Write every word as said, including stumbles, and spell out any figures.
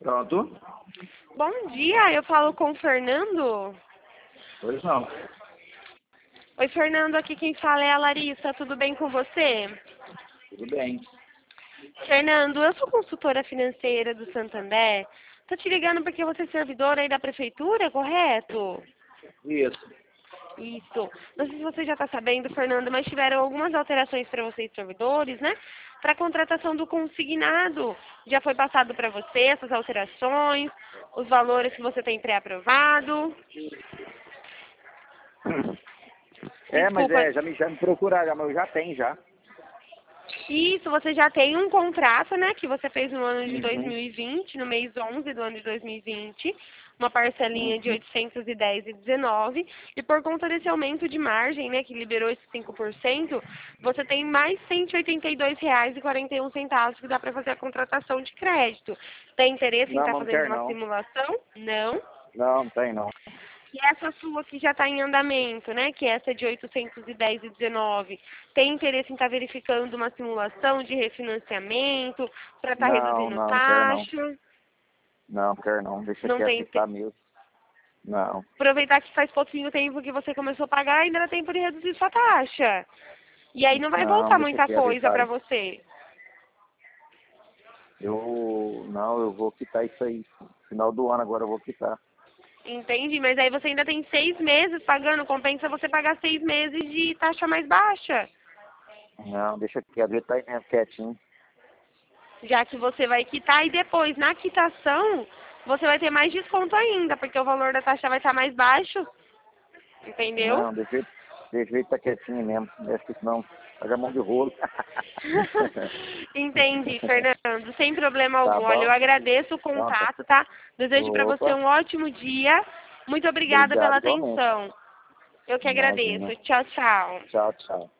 Pronto? Bom dia, eu falo com o Fernando. Pois não. Oi, Fernando, aqui quem fala é a Larissa, tudo bem com você? Tudo bem. Fernando, eu sou consultora financeira do Santander. Tô te ligando porque você é servidor aí da prefeitura, correto? Isso. Isso. Não sei se você já está sabendo, Fernando, mas tiveram algumas alterações para vocês, servidores, né? Para a contratação do consignado. Já foi passado para você essas alterações, os valores que você tem pré-aprovado. É, mas Desculpa. é, já me, já me procuraram, mas eu já tenho já. Isso, você já tem um contrato, né, que você fez no ano de dois Uhum. mil e vinte, no mês onze do ano de dois mil e vinte, uma parcelinha de Uhum. oitocentos e dez reais e dezenove, e por conta desse aumento de margem, né, que liberou esse cinco por cento, você tem mais cento e oitenta e dois reais e quarenta e um centavos que dá para fazer a contratação de crédito. Tem interesse em Não, estar mas não fazendo quero uma não. simulação? Não. Não, não tem não. E essa sua que já está em andamento, né? Que essa é de oitocentos e dez reais e dezenove, tem interesse em estar verificando uma simulação de refinanciamento para estar Não, reduzindo não, não quero não. taxa? Não, não quero não. Deixa Não quieto tem. que tá mesmo. Não. Aproveitar que faz pouquinho tempo que você começou a pagar, ainda dá tempo de reduzir sua taxa. E aí não vai Não, voltar deixa muita quieto aí, coisa tá. para você. Eu, não, eu vou quitar isso aí. Final do ano agora eu vou quitar. Entende? Mas aí você ainda tem seis meses pagando, compensa você pagar seis meses de taxa mais baixa. Não, deixa quieto, tá aí mesmo quietinho. Já que você vai quitar e depois, na quitação, você vai ter mais desconto ainda, porque o valor da taxa vai estar mais baixo, entendeu? Não, deixa ele, deixa ele tá quietinho mesmo. Acho que senão paga a mão de rolo. Entendi, Fernando, sem problema Tá algum. Olha, eu bom? agradeço o Então, tá. contato, tá? Desejo para você Opa, um ótimo dia. Muito obrigada obrigado pela igualmente. atenção. Eu que Imagina. agradeço. Tchau, tchau. Tchau, tchau.